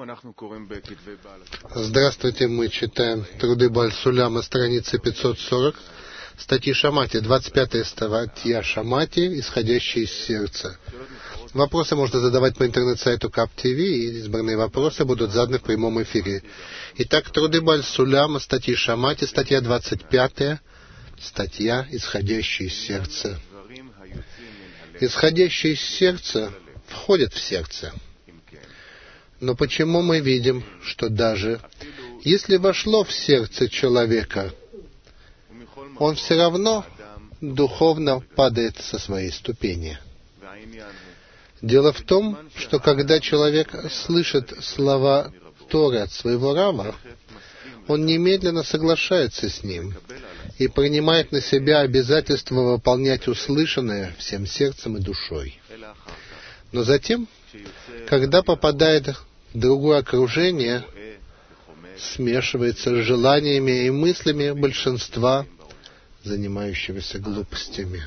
Здравствуйте, мы читаем труды Бааль Суляма, страница 540, статьи Шамати, 25 статья Шамати, исходящие из сердца. Вопросы можно задавать по интернет-сайту КАП ТВ, и избранные вопросы будут заданы в прямом эфире. Итак, труды Бааль Суляма, статьи Шамати, статья 25, статья «Исходящие из сердца». Исходящие из сердца входят в сердце. Но почему мы видим, что даже если вошло в сердце человека, он все равно духовно падает со своей ступени? Дело в том, что когда человек слышит слова Торы от своего Рава, он немедленно соглашается с ним и принимает на себя обязательство выполнять услышанное всем сердцем и душой. Но затем, когда попадает в другое окружение, смешивается с желаниями и мыслями большинства, занимающегося глупостями.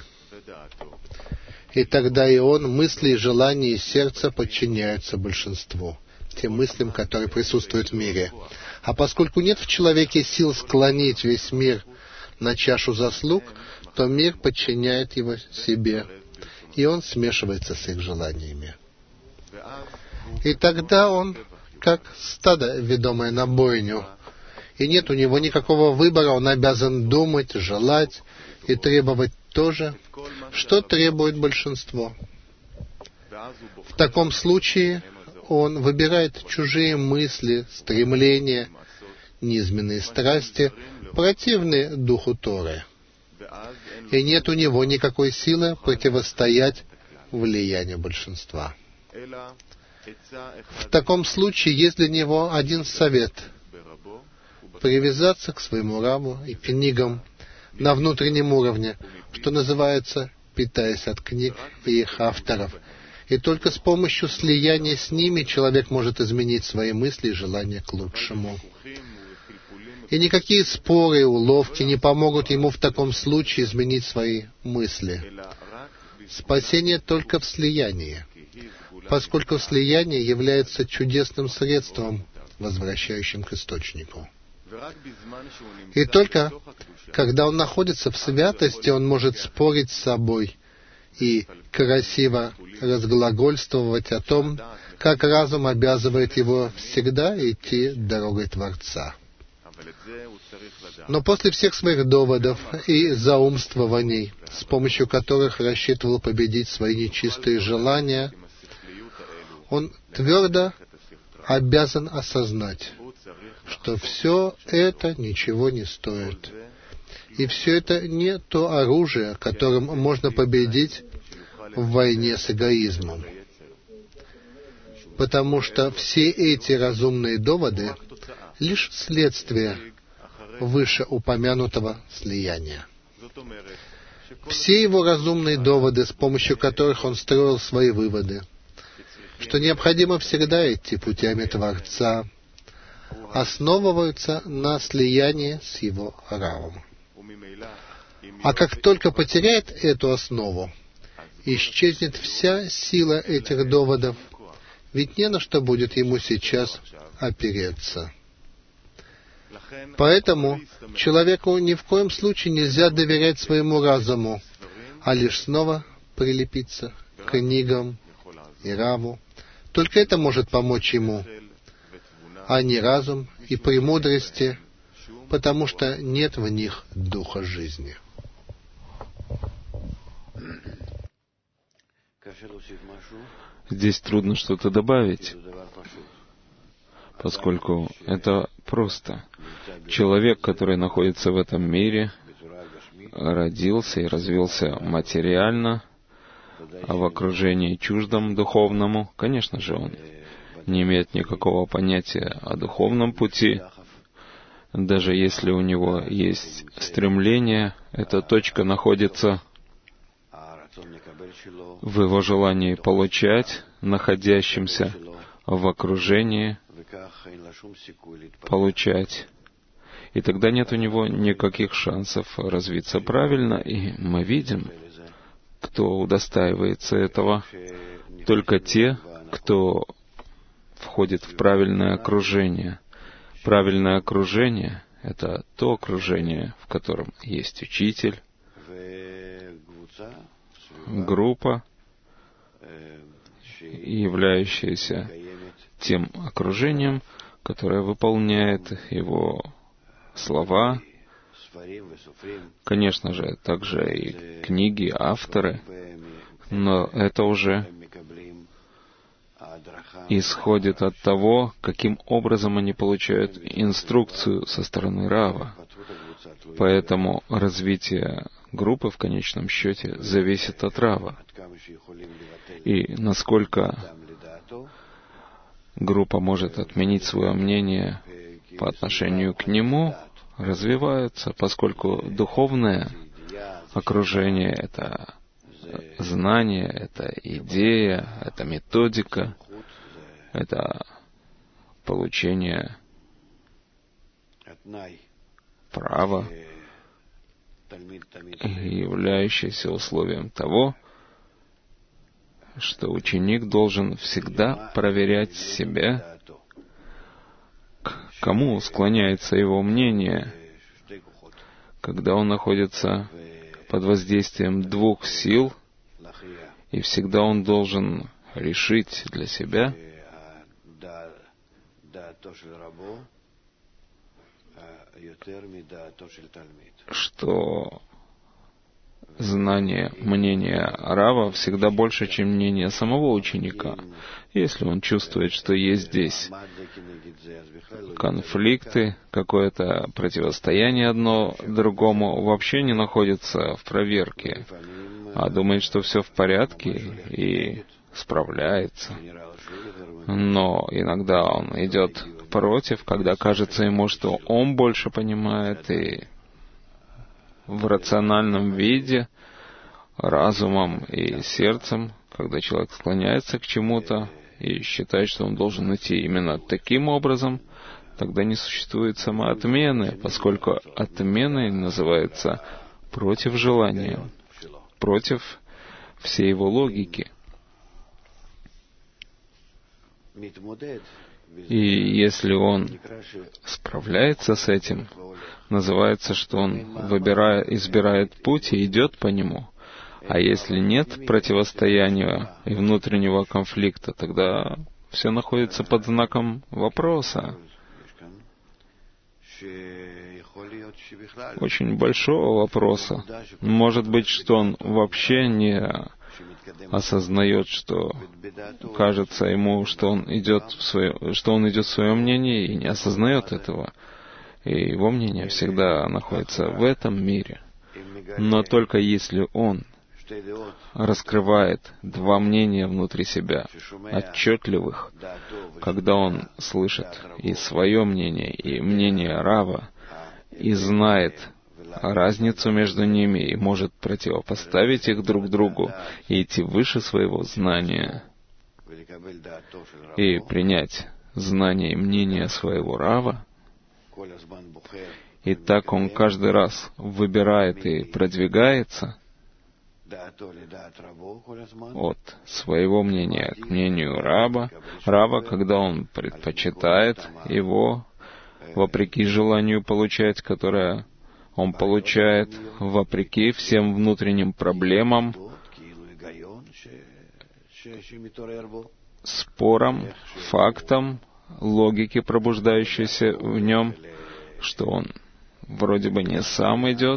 И тогда и он, мысли и желания и сердца подчиняются большинству, тем мыслям, которые присутствуют в мире. А поскольку нет в человеке сил склонить весь мир на чашу заслуг, то мир подчиняет его себе, и он смешивается с их желаниями. И тогда он, как стадо, ведомое на бойню, и нет у него никакого выбора, он обязан думать, желать и требовать то же, что требует большинство. В таком случае он выбирает чужие мысли, стремления, низменные страсти, противные духу Торы. И нет у него никакой силы противостоять влиянию большинства. В таком случае есть для него один совет — привязаться к своему Раву и книгам на внутреннем уровне, что называется, питаясь от книг и их авторов. И только с помощью слияния с ними человек может изменить свои мысли и желания к лучшему. И никакие споры и уловки не помогут ему в таком случае изменить свои мысли. Спасение только в слиянии, поскольку слияние является чудесным средством, возвращающим к источнику. И только когда он находится в святости, он может спорить с собой и красиво разглагольствовать о том, как разум обязывает его всегда идти дорогой Творца. Но после всех своих доводов и заумствований, с помощью которых рассчитывал победить свои нечистые желания, он твердо обязан осознать, что все это ничего не стоит. И все это не то оружие, которым можно победить в войне с эгоизмом. Потому что все эти разумные доводы — лишь следствие вышеупомянутого слияния. Все его разумные доводы, с помощью которых он строил свои выводы, что необходимо всегда идти путями Творца, основываются на слиянии с его Равом. А как только потеряет эту основу, исчезнет вся сила этих доводов, ведь не на что будет ему сейчас опереться. Поэтому человеку ни в коем случае нельзя доверять своему разуму, а лишь снова прилепиться к книгам и Раву. Только это может помочь ему, а не разум и премудрости, потому что нет в них духа жизни. Здесь трудно что-то добавить, поскольку это просто. Человек, который находится в этом мире, родился и развился материально, а в окружении чуждом духовному, конечно же, он не имеет никакого понятия о духовном пути. Даже если у него есть стремление, эта точка находится в его желании получать, находящемся в окружении, получать. И тогда нет у него никаких шансов развиться правильно, и мы видим, кто удостаивается этого, только те, кто входит в правильное окружение. Правильное окружение — это то окружение, в котором есть учитель, группа, являющаяся тем окружением, которое выполняет его слова, конечно же, также и книги, авторы, но это уже исходит от того, каким образом они получают инструкцию со стороны Рава. Поэтому развитие группы в конечном счете зависит от Рава. И насколько группа может отменить свое мнение по отношению к нему, развивается, поскольку духовное окружение — это знание, это идея, это методика, это получение права, являющееся условием того, что ученик должен всегда проверять себя, к кому склоняется его мнение, когда он находится под воздействием двух сил, и всегда он должен решить для себя, что знание мнения Рава всегда больше, чем мнение самого ученика. Если он чувствует, что есть здесь конфликты, какое-то противостояние одно другому, вообще не находится в проверке, а думает, что все в порядке и справляется. Но иногда он идет против, когда кажется ему, что он больше понимает, и в рациональном виде, разумом и сердцем, когда человек склоняется к чему-то и считает, что он должен идти именно таким образом, тогда не существует самоотмены, поскольку отменой называется против желания, против всей его логики. И если он справляется с этим, называется, что он избирает путь и идет по нему. А если нет противостояния и внутреннего конфликта, тогда все находится под знаком вопроса. Очень большого вопроса. Может быть, что он вообще не осознает, что кажется ему, что он идет в свое мнение, и не осознает этого. И его мнение всегда находится в этом мире. Но только если он раскрывает два мнения внутри себя, отчетливых, когда он слышит и свое мнение, и мнение Рава, и знает разницу между ними, и может противопоставить их друг другу, и идти выше своего знания, и принять знание и мнение своего Рава, и так он каждый раз выбирает и продвигается от своего мнения к мнению Рава, когда он предпочитает его вопреки желанию получать, которое он получает, вопреки всем внутренним проблемам, спорам, фактам, логике, пробуждающейся в нем, что он вроде бы не сам идет,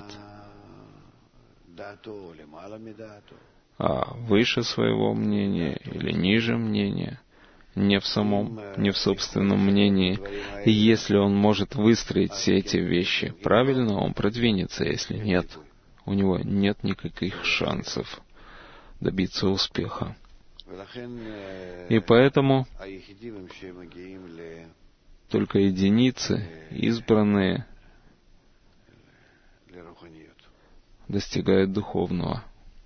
а выше своего мнения или ниже мнения, не в собственном мнении. И если он может выстроить все эти вещи правильно, он продвинется. Если нет, у него нет никаких шансов добиться успеха. И поэтому только единицы, избранные, достигают духовного.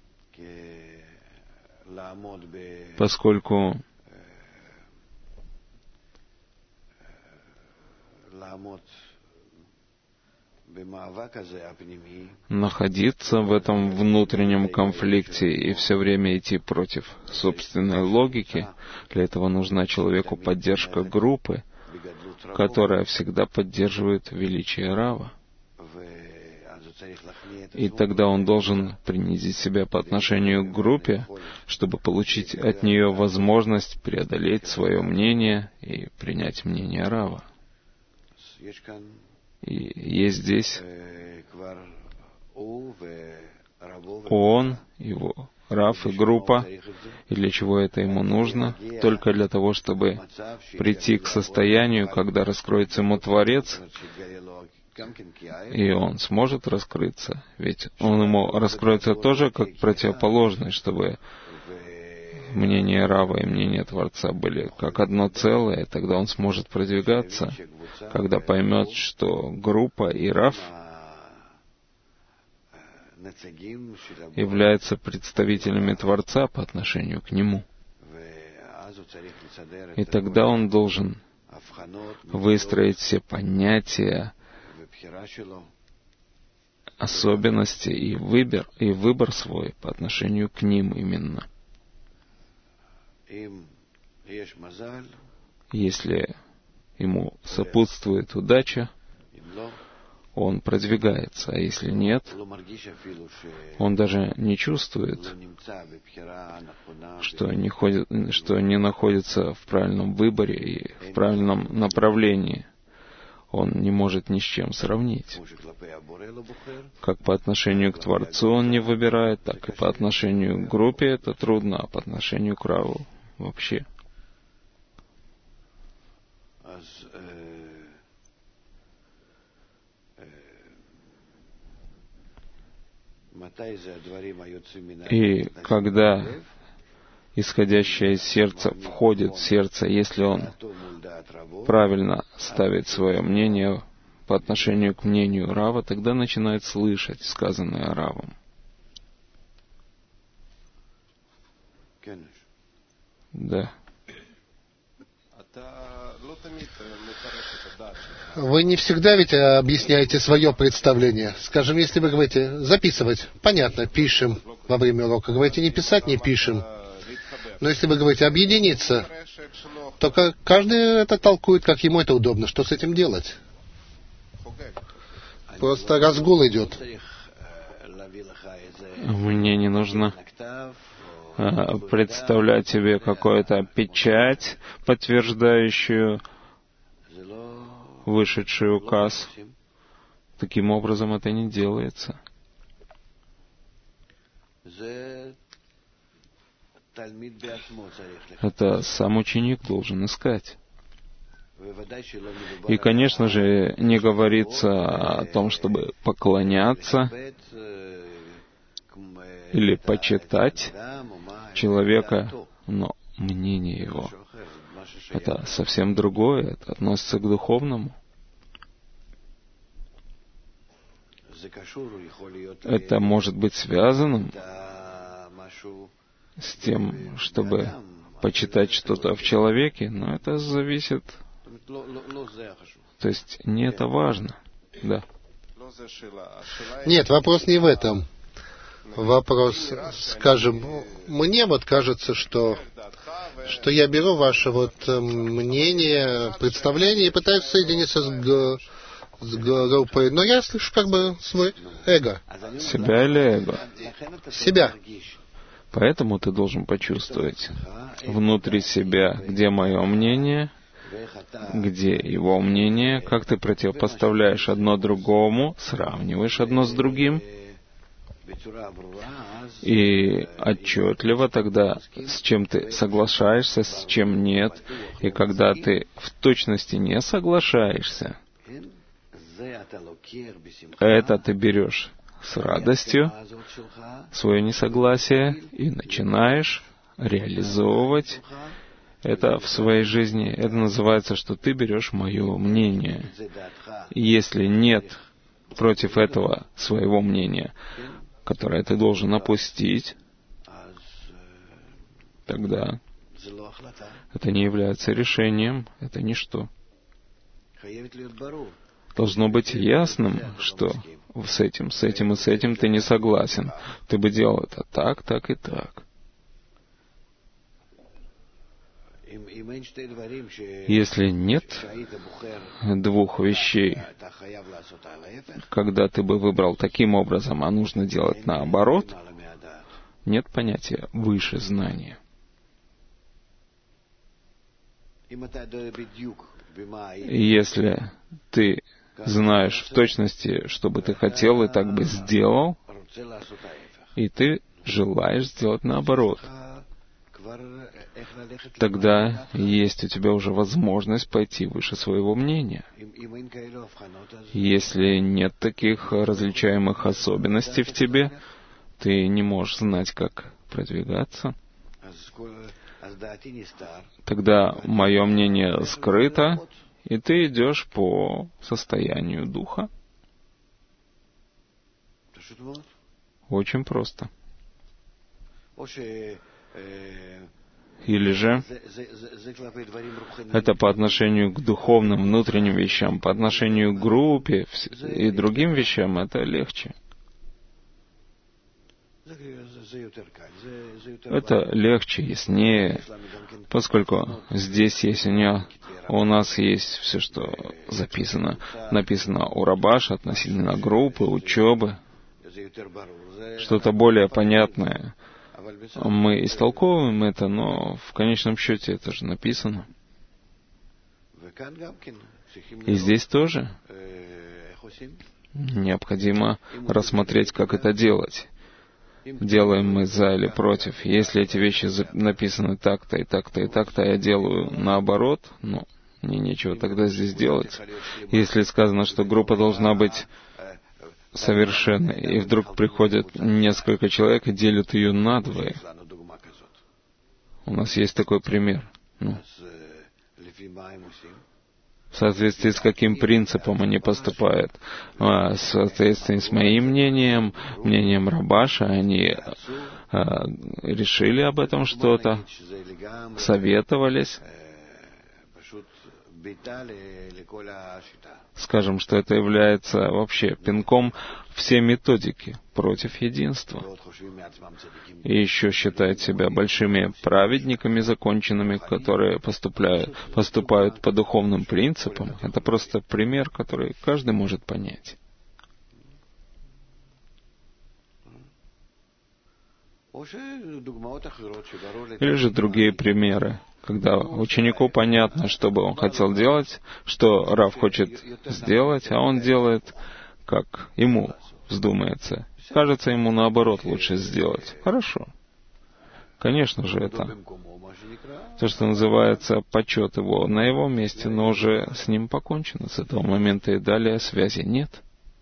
Поскольку находиться в этом внутреннем конфликте и все время идти против собственной логики. Для этого нужна человеку поддержка группы, которая всегда поддерживает величие Рава. И тогда он должен принизить себя по отношению к группе, чтобы получить от нее возможность преодолеть свое мнение и принять мнение Рава. И есть здесь он, его Рав и группа. И для чего это ему нужно? Только для того, чтобы прийти к состоянию, когда раскроется ему Творец, и он сможет раскрыться. Ведь он ему раскроется тоже как противоположный, чтобы мнение Рава и мнение Творца были как одно целое, тогда он сможет продвигаться, когда поймет, что группа и Рав являются представителями Творца по отношению к нему. И тогда он должен выстроить все понятия, особенности и выбор свой по отношению к ним именно. Если ему сопутствует удача, он продвигается, а если нет, он даже не чувствует, что не находится в правильном выборе и в правильном направлении. Он не может ни с чем сравнить. Как по отношению к Творцу он не выбирает, так и по отношению к группе это трудно, а по отношению к Раву вообще. И когда исходящее из сердца входит в сердце, если он правильно ставит свое мнение по отношению к мнению Рава, тогда начинает слышать сказанное Равом. Да. Вы не всегда ведь объясняете свое представление. Скажем, если вы говорите записывать, понятно, пишем во время урока. Говорите не писать, не пишем. Но если вы говорите объединиться, то каждый это толкует, как ему это удобно. Что с этим делать? Просто разгул идет. Мне не нужно представлять тебе какую-то печать, подтверждающую вышедший указ. Таким образом это не делается. Это сам ученик должен искать. И, конечно же, не говорится о том, чтобы поклоняться или почитать человека, но мнение его — это совсем другое, это относится к духовному. Это может быть связанным с тем, чтобы почитать что-то в человеке, но это зависит. То есть не это важно. Да. Нет, вопрос не в этом. Вопрос, скажем, мне вот кажется, что я беру ваше вот мнение, представление и пытаюсь соединиться с группой, но я слышу как бы свой эго. Себя или эго? Себя. Поэтому ты должен почувствовать внутри себя, где мое мнение, где его мнение, как ты противопоставляешь одно другому, сравниваешь одно с другим, и отчетливо тогда, с чем ты соглашаешься, с чем нет, и когда ты в точности не соглашаешься, это ты берешь с радостью свое несогласие и начинаешь реализовывать это в своей жизни. Это называется, что ты берешь мое мнение. И если нет против этого своего мнения, которое ты должен опустить, тогда это не является решением, это ничто. должно быть ясным, что с этим и с этим ты не согласен. Ты бы делал это так, так и так. Если нет двух вещей, когда ты бы выбрал таким образом, а нужно делать наоборот, нет понятия выше знания. Если ты знаешь в точности, что бы ты хотел, и так бы сделал, и ты желаешь сделать наоборот, тогда есть у тебя уже возможность пойти выше своего мнения. Если нет таких различаемых особенностей в тебе, ты не можешь знать, как продвигаться. Тогда мое мнение скрыто, и ты идешь по состоянию духа. Очень просто. Или же это по отношению к духовным внутренним вещам, по отношению к группе и другим вещам это легче. Это легче, яснее, поскольку здесь есть у нас есть все, что написано у Рабаша относительно группы, учебы, что-то более понятное. Мы истолковываем это, но в конечном счете это же написано. И здесь тоже необходимо рассмотреть, как это делать. Делаем мы за или против. Если эти вещи написаны так-то и так-то и так-то, я делаю наоборот, мне нечего тогда здесь делать. Если сказано, что группа должна быть совершенной, и вдруг приходят несколько человек и делят ее надвое. У нас есть такой пример. В соответствии с каким принципом они поступают? В соответствии с моим мнением Рабаша, они решили об этом что-то, советовались. Скажем, что это является вообще пинком всей методики против единства. И еще считают себя большими праведниками законченными, которые поступают по духовным принципам. Это просто пример, который каждый может понять. Или же другие примеры, когда ученику понятно, что бы он хотел делать, что Рав хочет сделать, а он делает, как ему вздумается. Кажется, ему наоборот лучше сделать. Хорошо. Конечно же, это то, что называется почет его на его месте, но уже с ним покончено. С этого момента и далее связи нет.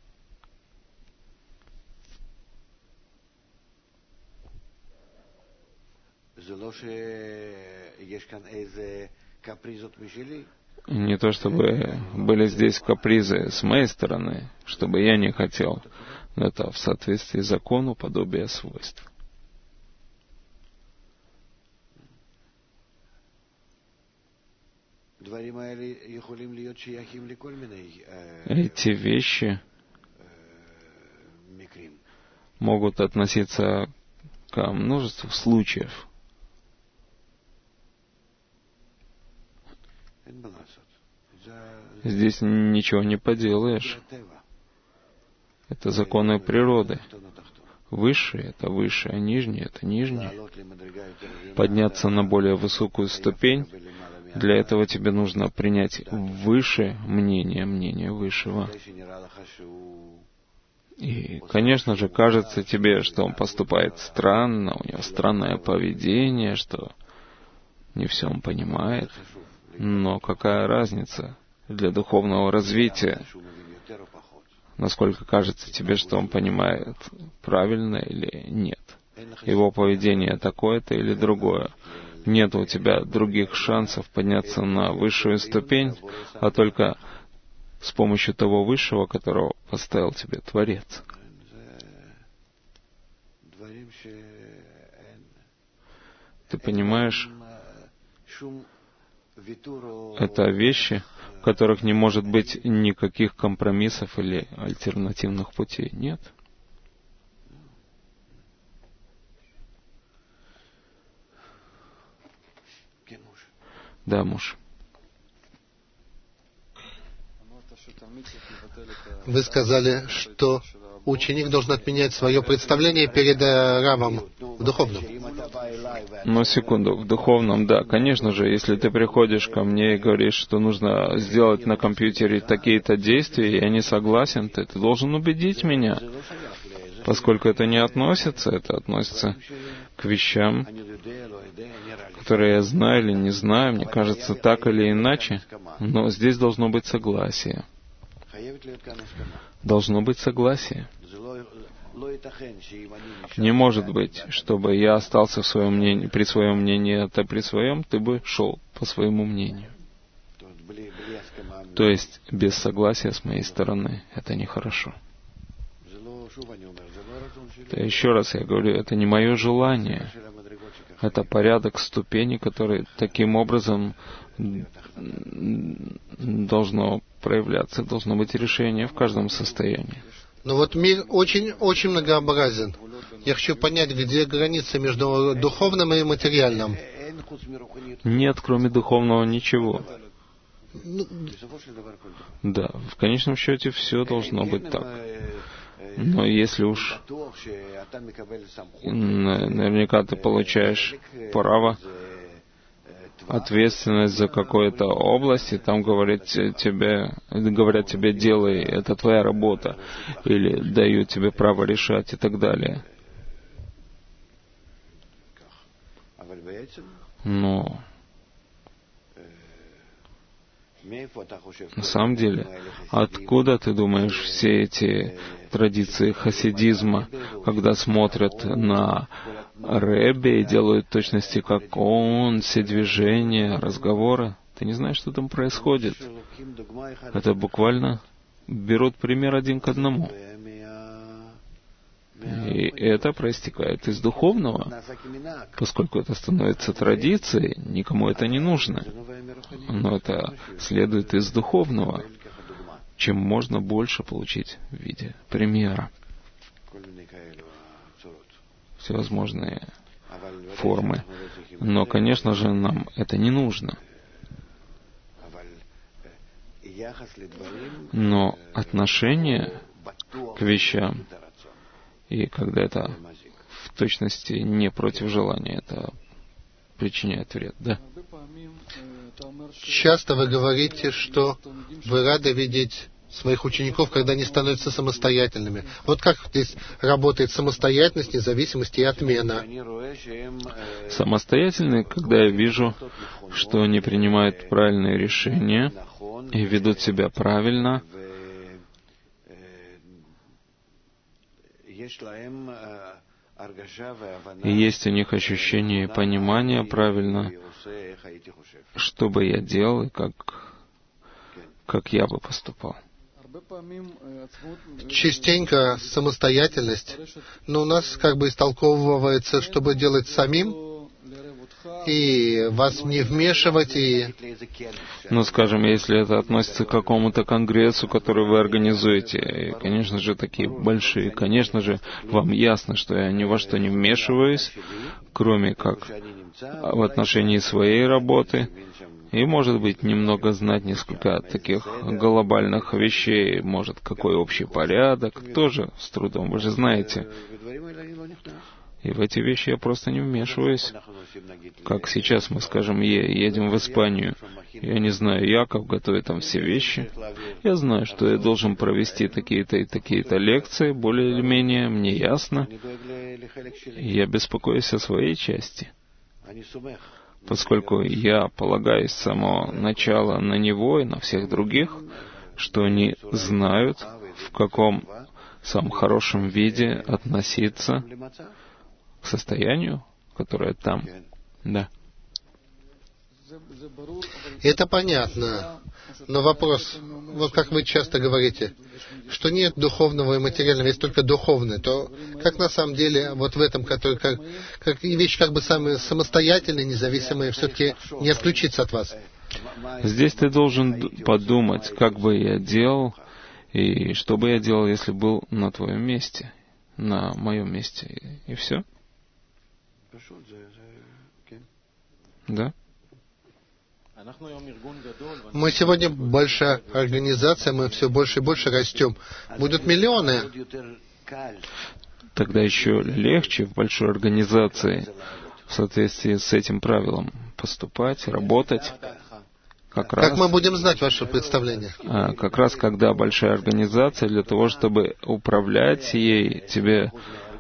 Не то чтобы были здесь капризы с моей стороны, чтобы я не хотел, но это в соответствии с закону подобия свойств. Эти вещи могут относиться к множеству случаев. Здесь ничего не поделаешь. Это законы природы. Высшее — это высшее, а нижнее — это нижнее. Подняться на более высокую ступень, для этого тебе нужно принять выше мнение высшего. И, конечно же, кажется тебе, что он поступает странно, у него странное поведение, что не все он понимает. Но какая разница для духовного развития, насколько кажется тебе, что он понимает правильно или нет. Его поведение такое-то или другое. Нет у тебя других шансов подняться на высшую ступень, а только с помощью того высшего, которого поставил тебе Творец. Ты понимаешь, это вещи, в которых не может быть никаких компромиссов или альтернативных путей. Нет. Да, муж. Вы сказали, что ученик должен отменять свое представление перед равом в духовном. Но секунду, в духовном, да. Конечно же, если ты приходишь ко мне и говоришь, что нужно сделать на компьютере такие-то действия, и я не согласен, ты должен убедить меня. Поскольку это не относится, это относится к вещам, которые я знаю или не знаю, мне кажется, так или иначе, но здесь должно быть согласие. Должно быть согласие. Не может быть, чтобы я остался в своем мнении, при своем мнении, а ты при своем, ты бы шел по своему мнению. То есть, без согласия с моей стороны, это нехорошо. Еще раз я говорю, это не мое желание. Это порядок ступеней, который таким образом должно проявляться, должно быть решение в каждом состоянии. Но вот мир очень многообразен. Я хочу понять, где граница между духовным и материальным. Нет, кроме духовного, ничего. Да, в конечном счете все должно быть так. Но если уж наверняка ты получаешь право, ответственность за какую-то область, и там говорят тебе, делай, это твоя работа, или дают тебе право решать и так далее. Но на самом деле, откуда, ты думаешь, все эти традиции хасидизма, когда смотрят на Ребе и делают в точности, как он, все движения, разговоры? Ты не знаешь, что там происходит. Это буквально берут пример один к одному. И это проистекает из духовного. Поскольку это становится традицией, никому это не нужно. Но это следует из духовного, чем можно больше получить в виде примера. Всевозможные формы. Но, конечно же, нам это не нужно. Но отношение к вещам, и когда это в точности не против желания, это причиняет вред, да? Часто вы говорите, что вы рады видеть своих учеников, когда они становятся самостоятельными. Вот как здесь работает самостоятельность, независимость и отмена? Самостоятельные, когда я вижу, что они принимают правильные решения и ведут себя правильно, и есть у них ощущение и понимание правильно, что бы я делал и как я бы поступал. Частенько самостоятельность, но у нас как бы истолковывается, чтобы делать самим, и вас не вмешивать, и... Ну, скажем, если это относится к какому-то конгрессу, который вы организуете, и, конечно же, такие большие, конечно же, вам ясно, что я ни во что не вмешиваюсь, кроме как в отношении своей работы, и, может быть, немного знать несколько таких глобальных вещей, может, какой общий порядок, тоже с трудом, вы же знаете. И в эти вещи я просто не вмешиваюсь. Как сейчас мы, скажем, едем в Испанию. Я не знаю, Яков готовит там все вещи. Я знаю, что я должен провести такие-то и такие-то лекции, более или менее, мне ясно. И я беспокоюсь о своей части. Поскольку я полагаюсь с самого начала на него и на всех других, что они знают, в каком самом хорошем виде относиться к состоянию, которое там. Да. Это понятно. Но вопрос, вот как вы часто говорите, что нет духовного и материального, есть только духовное, то как на самом деле вот в этом, который как вещь как бы самые самостоятельные, независимые, все-таки не отключиться от вас? Здесь ты должен подумать, как бы я делал, и что бы я делал, если был на твоем месте, на моем месте, и все. Да? Мы сегодня большая организация, мы все больше и больше растем. Будут миллионы. Тогда еще легче в большой организации в соответствии с этим правилом поступать, работать. Как мы будем знать ваше представление? Как раз когда большая организация, для того, чтобы управлять ею, тебе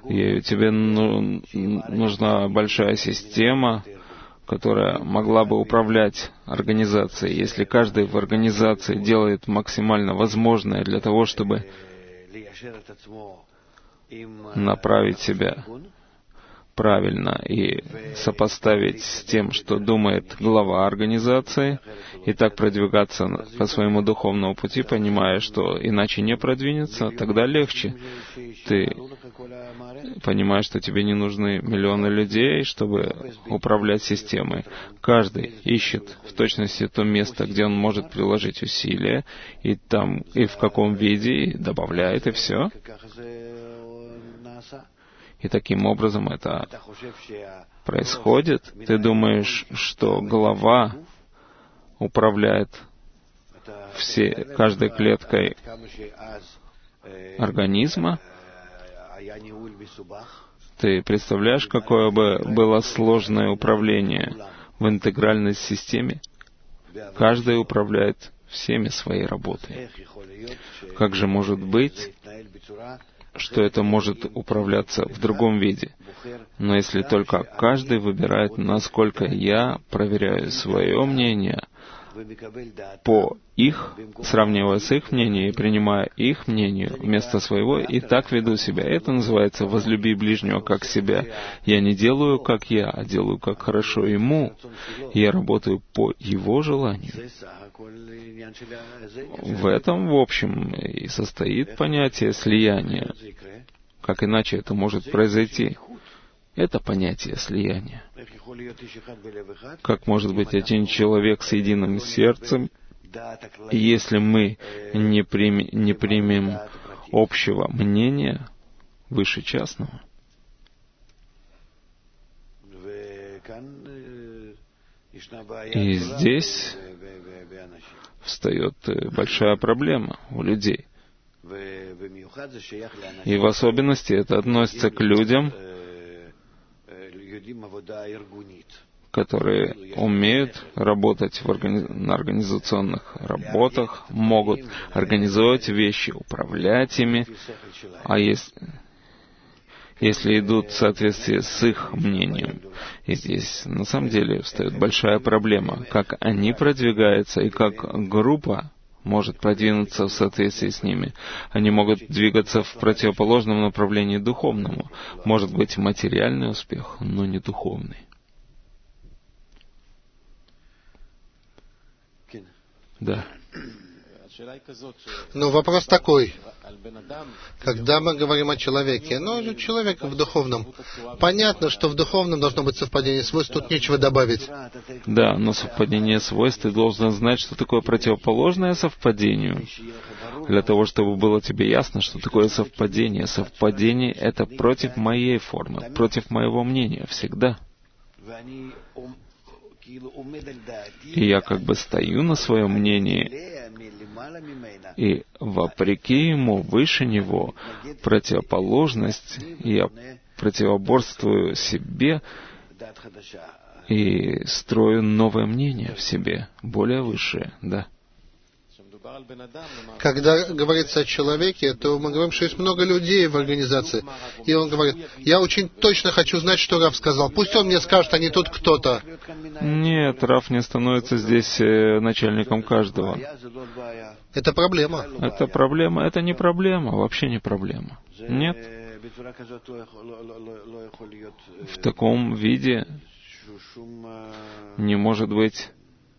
нужна большая система, которая могла бы управлять организацией. Если каждый в организации делает максимально возможное для того, чтобы направить себя правильно и сопоставить с тем, что думает глава организации, и так продвигаться по своему духовному пути, понимая, что иначе не продвинется, тогда легче. Ты понимаешь, что тебе не нужны миллионы людей, чтобы управлять системой. Каждый ищет в точности то место, где он может приложить усилия, и там, и в каком виде, и добавляет, и все. И таким образом это происходит. Ты думаешь, что голова управляет каждой клеткой организма? Ты представляешь, какое бы было сложное управление в интегральной системе? Каждый управляет всеми своей работой. Как же может быть, что это может управляться в другом виде? Но если только каждый выбирает, насколько я проверяю свое мнение по их, сравнивая с их мнением и принимая их мнение вместо своего, и так веду себя. Это называется «возлюби ближнего как себя». Я не делаю, как я, а делаю, как хорошо ему. Я работаю по его желанию. В этом, в общем, и состоит понятие слияния. Как иначе это может произойти? Это понятие слияния. Как может быть один человек с единым сердцем, если мы не примем общего мнения выше частного? И здесь встает большая проблема у людей. И в особенности это относится к людям, которые умеют работать на организационных работах, могут организовать вещи, управлять ими, а если идут в соответствии с их мнением. И здесь на самом деле встает большая проблема, как они продвигаются и как группа может продвинуться в соответствии с ними. Они могут двигаться в противоположном направлении духовному. Может быть материальный успех, но не духовный. Да. Но вопрос такой. Когда мы говорим о человеке, же человек в духовном. Понятно, что в духовном должно быть совпадение свойств, тут нечего добавить. Да, но совпадение свойств, ты должен знать, что такое противоположное совпадению. Для того, чтобы было тебе ясно, что такое совпадение. Совпадение — это против моей формы, против моего мнения, всегда. И я как бы стою на своем мнении, и вопреки ему, выше него, противоположность, я противоборствую себе и строю новое мнение в себе, более высшее, да. Когда говорится о человеке, то мы говорим, что есть много людей в организации. И он говорит, я очень точно хочу знать, что Рав сказал. Пусть он мне скажет, а не тут кто-то. Нет, Рав не становится здесь начальником каждого. Это проблема. Это проблема. Это не проблема, вообще не проблема. Нет. В таком виде не может быть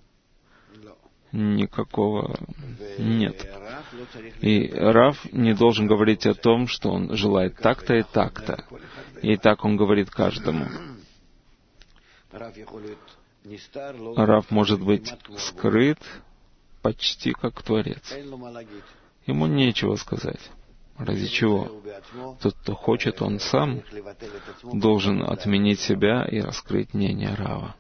никакого нет. И Рав не должен говорить о том, что он желает так-то и так-то. И так он говорит каждому. Рав может быть скрыт почти как Творец. Ему нечего сказать. Ради чего? Тот, кто хочет, он сам должен отменить себя и раскрыть мнение Рава.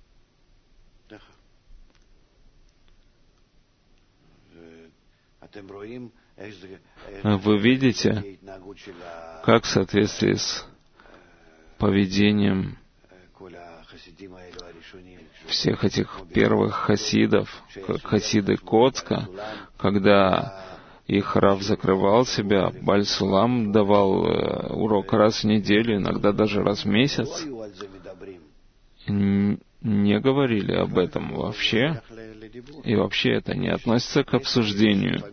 Вы видите, как в соответствии с поведением всех этих первых хасидов, как хасиды Коцка, когда их Рав закрывал себя, Баль Сулам давал урок раз в неделю, иногда даже раз в месяц, не говорили об этом вообще, и вообще это не относится к обсуждению.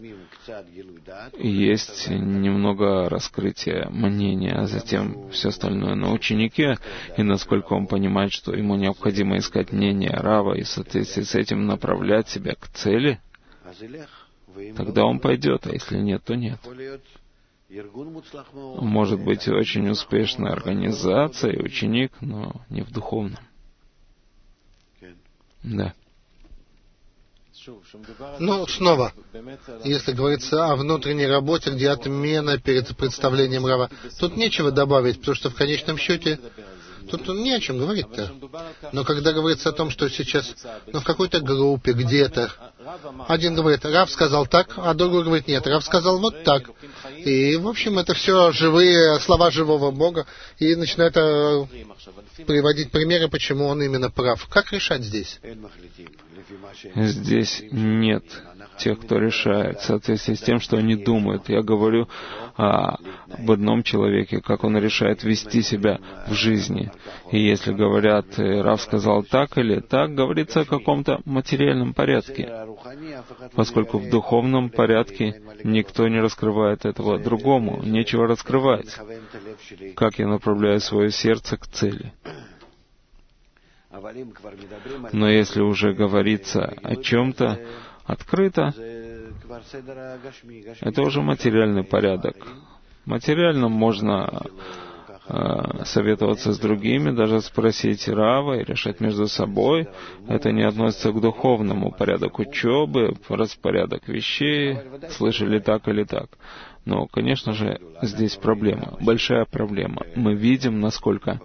Есть немного раскрытия мнения, а затем все остальное на ученике, и насколько он понимает, что ему необходимо искать мнение Рава и в соответствии с этим направлять себя к цели, тогда он пойдет, а если нет, то нет. Может быть очень успешная организация и ученик, но не в духовном. Да. Ну, снова, если говорится о внутренней работе, где отмена перед представлением Рава, тут нечего добавить, потому что в конечном счете тут не о чем говорить-то. Но когда говорится о том, что сейчас, в какой-то группе, где-то, один говорит, Рав сказал так, а другой говорит, нет, Рав сказал вот так. И, в общем, это все живые слова живого Бога, и начинают приводить примеры, почему он именно прав. Как решать здесь? Здесь нет тех, кто решает в соответствии с тем, что они думают. Я говорю об одном человеке, как он решает вести себя в жизни. И если говорят, Рав сказал так или так, говорится о каком-то материальном порядке. Поскольку в духовном порядке никто не раскрывает этого другому, нечего раскрывать. Как я направляю свое сердце к цели. Но если уже говорится о чем-то открыто, это уже материальный порядок. Материально можно советоваться с другими, даже спросить Рава и решать между собой. Это не относится к духовному порядку учебы, распорядок вещей, слышали так или так. Но, конечно же, здесь проблема, большая проблема. Мы видим, насколько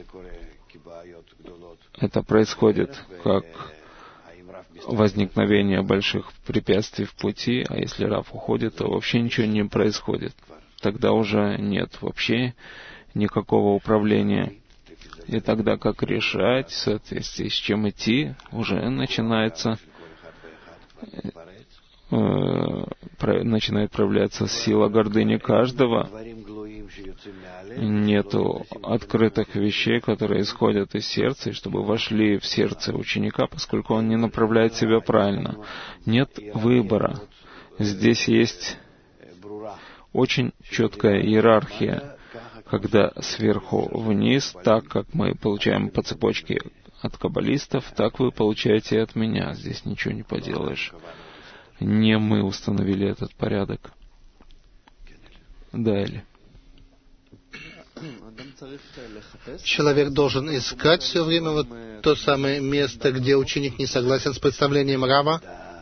это происходит как возникновение больших препятствий в пути, а если Рав уходит, то вообще ничего не происходит. Тогда уже нет вообще никакого управления. И тогда как решать, в соответствии с чем идти, уже начинает проявляться сила гордыни каждого. Нету открытых вещей, которые исходят из сердца, и чтобы вошли в сердце ученика, поскольку он не направляет себя правильно. Нет выбора. Здесь есть очень четкая иерархия, когда сверху вниз, так как мы получаем по цепочке от каббалистов, так вы получаете и от меня. Здесь ничего не поделаешь. Не мы установили этот порядок. Далее. Человек должен искать все время вот то самое место, где ученик не согласен с представлением Рава.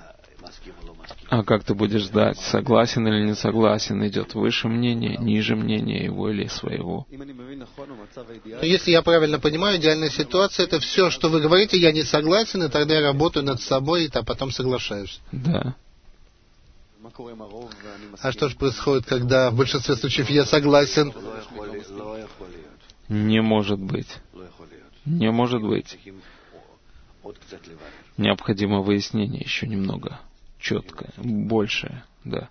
А как ты будешь знать, согласен или не согласен, идет выше мнения, ниже мнения его или своего? Если я правильно понимаю, идеальная ситуация — это все, что вы говорите, я не согласен, и тогда я работаю над собой, а потом соглашаюсь. Да. А что же происходит, когда в большинстве случаев я согласен? Не может быть. Не может быть. Необходимо выяснение еще немного. Четкое, большее, да.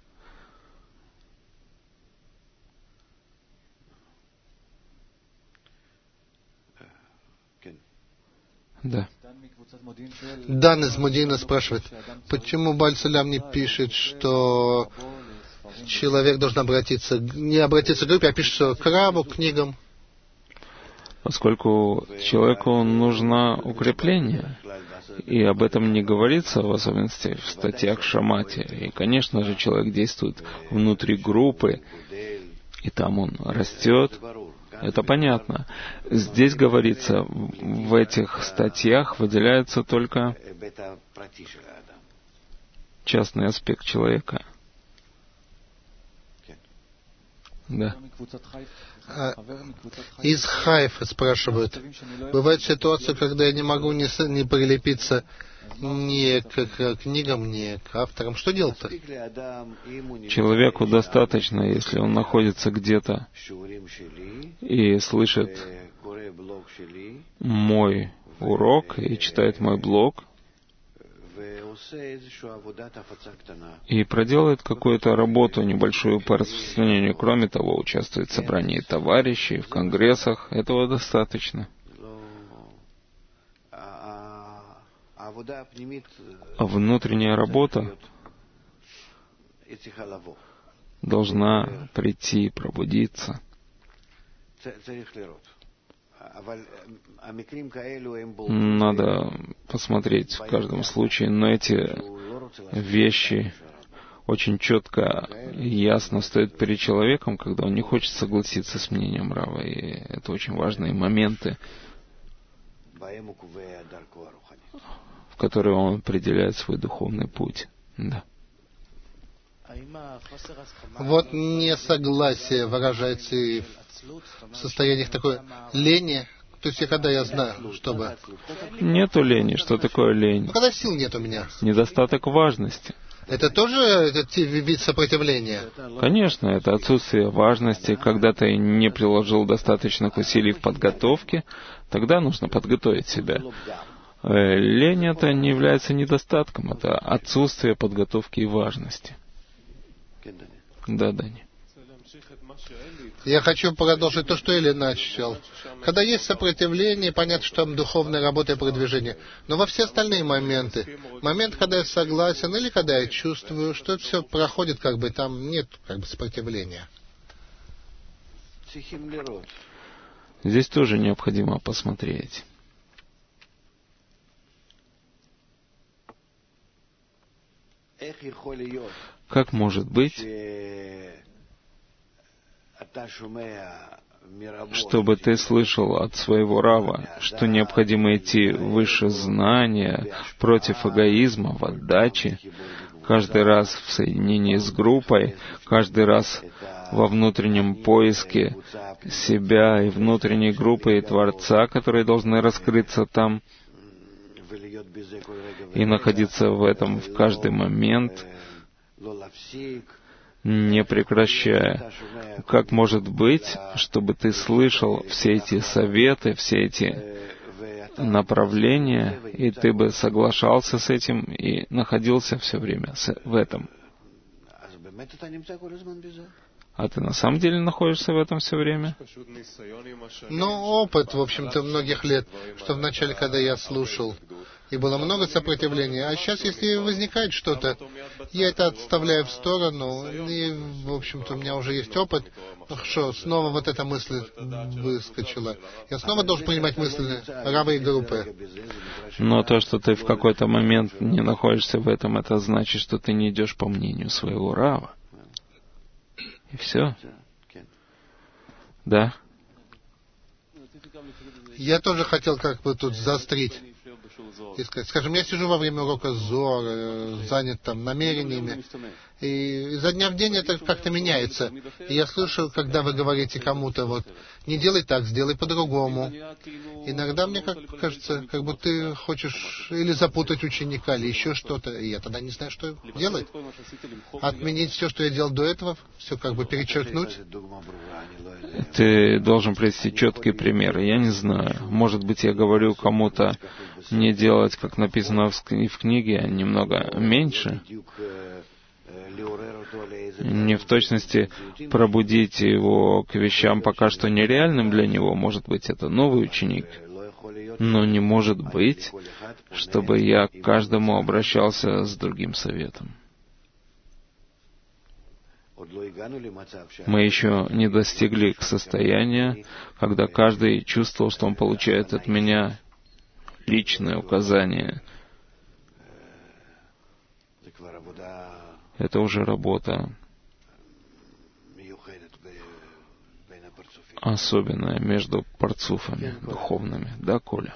Да. Дан из Модина спрашивает, почему Баль Сулам не пишет, что человек должен не обратиться к группе, а пишет к Раву, к книгам? Поскольку человеку нужно укрепление, и об этом не говорится, в особенности в статьях Шамати. И, конечно же, человек действует внутри группы, и там он растет. Это понятно. Здесь говорится, в этих статьях выделяется только частный аспект человека. Да. Из Хайфа спрашивают. Бывает ситуация, когда я не могу не прилепиться ни к книгам, ни к авторам. Что делать-то? Человеку достаточно, если он находится где-то и слышит мой урок и читает мой блог, и проделает какую-то работу небольшую по распространению. Кроме того, участвует в собрании товарищей, в конгрессах. Этого достаточно. А внутренняя работа должна прийти, пробудиться. Надо посмотреть в каждом случае, но эти вещи очень четко и ясно стоят перед человеком, когда он не хочет согласиться с мнением Рава. И это очень важные моменты, в которые он определяет свой духовный путь. Да. Вот несогласие выражается и в состояниях такой лени. То есть, когда я знаю, чтобы... Нету лени. Что такое лень? Ну, когда сил нет у меня. Недостаток важности. Это тоже этот вид сопротивления? Конечно, это отсутствие важности. Когда ты не приложил достаточных усилий в подготовке, тогда нужно подготовить себя. Лень это не является недостатком, это отсутствие подготовки и важности. Да, Дани. Я хочу продолжить то, что Эли начал. Когда есть сопротивление, понятно, что там духовная работа и продвижение. Но во все остальные моменты, момент, когда я согласен, или когда я чувствую, что это все проходит, как бы там нет как бы сопротивления. Здесь тоже необходимо посмотреть. Как может быть, чтобы ты слышал от своего Рава, что необходимо идти выше знания, против эгоизма, в отдаче, каждый раз в соединении с группой, каждый раз во внутреннем поиске себя и внутренней группы и Творца, которые должны раскрыться там, и находиться в этом в каждый момент, не прекращая. Как может быть, чтобы ты слышал все эти советы, все эти направления, и ты бы соглашался с этим и находился все время в этом? А ты на самом деле находишься в этом все время? Ну, опыт, в общем-то, многих лет, что вначале, когда я слушал, и было много сопротивления, а сейчас, если возникает что-то, я это отставляю в сторону, и, в общем-то, у меня уже есть опыт. Ну, хорошо, снова вот эта мысль выскочила. Я снова должен принимать мысли Рава и группы. Но то, что ты в какой-то момент не находишься в этом, это значит, что ты не идешь по мнению своего Рава. И все. Да. Я тоже хотел как бы тут заострить. И сказать, скажем, я сижу во время урока Зоар, занят там намерениями, и изо дня в день это как-то меняется. И я слышу, когда вы говорите кому-то, вот, не делай так, сделай по-другому. Иногда мне кажется, как будто ты хочешь или запутать ученика, или еще что-то, и я тогда не знаю, что делать. Отменить все, что я делал до этого, все как бы перечеркнуть. Ты должен привести четкий пример. Я не знаю. Может быть, я говорю кому-то не делать, как написано в книге, а немного меньше. Не в точности пробудить его к вещам пока что нереальным для него. Может быть, это новый ученик. Но не может быть, чтобы я к каждому обращался с другим советом. Мы еще не достигли к состоянию, когда каждый чувствовал, что он получает от меня личное указание. Это уже работа особенное между парцуфами духовными. Да, Коля?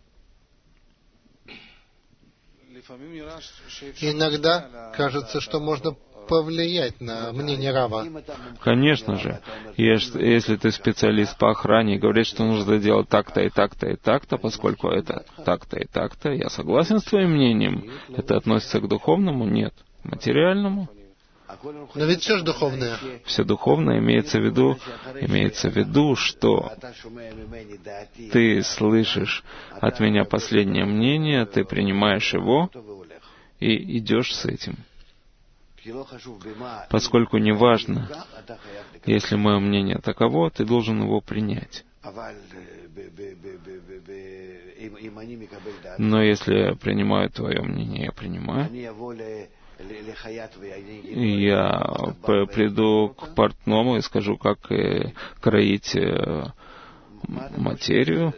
Иногда кажется, что можно повлиять на мнение Рава. Конечно же. Если ты специалист по охране и говоришь, что нужно делать так-то и так-то и так-то, поскольку это так-то и так-то, я согласен с твоим мнением. Это относится к духовному? Нет. Материальному? Но ведь все же духовное. Все духовное имеется в виду, что ты слышишь от меня последнее мнение, ты принимаешь его и идешь с этим. Поскольку неважно, если мое мнение таково, ты должен его принять. Но если я принимаю твое мнение, я принимаю. Я приду к портному и скажу, как кроить материал.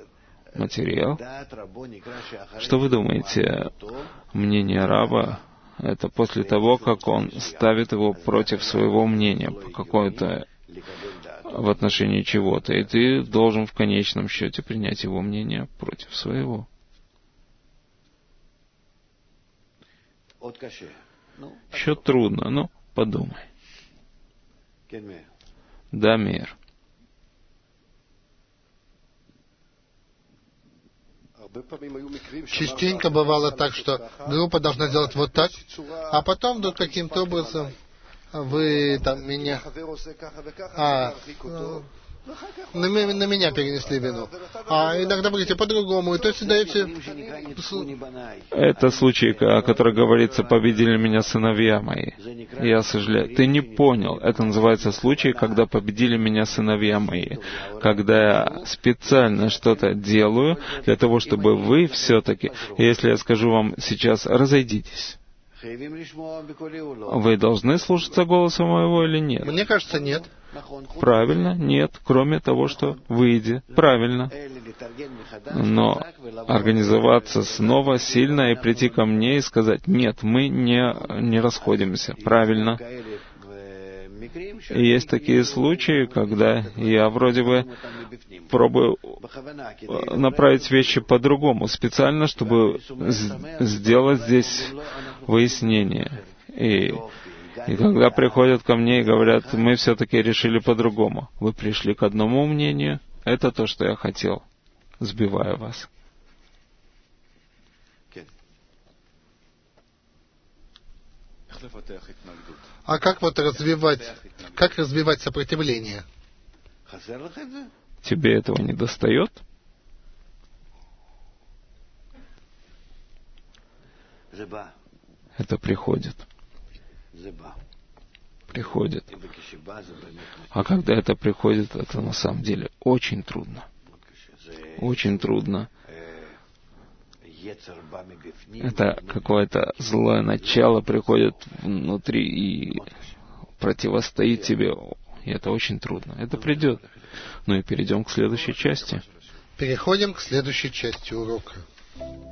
Что вы думаете, мнение раба — это после того, как он ставит его против своего мнения, какое-то в отношении чего-то, и ты должен в конечном счете принять его мнение против своего. Еще трудно, но подумай. Да, Мейер. Частенько бывало так, что группа должна сделать вот так, а потом вдруг каким-то образом вы там меня... на меня перенесли вину. А иногда будете по-другому, и то есть даете... Это случай, о котором говорится, победили меня сыновья мои. Я сожалею. Ты не понял. Это называется случай, когда победили меня сыновья мои. Когда я специально что-то делаю для того, чтобы вы все-таки... Если я скажу вам сейчас, разойдитесь, вы должны слушаться голоса моего или нет? Мне кажется, нет. Правильно, нет, кроме того, что выйди. Правильно. Но организоваться снова сильно и прийти ко мне и сказать, нет, мы не расходимся. Правильно. И есть такие случаи, когда я вроде бы пробую направить вещи по-другому, специально, чтобы сделать здесь выяснение. И когда приходят ко мне и говорят, мы все-таки решили по-другому. Вы пришли к одному мнению, это то, что я хотел. Сбиваю вас. А как развивать сопротивление? Тебе этого не достает? Это приходит. Приходит. А когда это приходит, это на самом деле очень трудно. Очень трудно. Это какое-то злое начало приходит внутри и противостоит тебе. И это очень трудно. Это придет. Ну и перейдем к следующей части. Переходим к следующей части урока.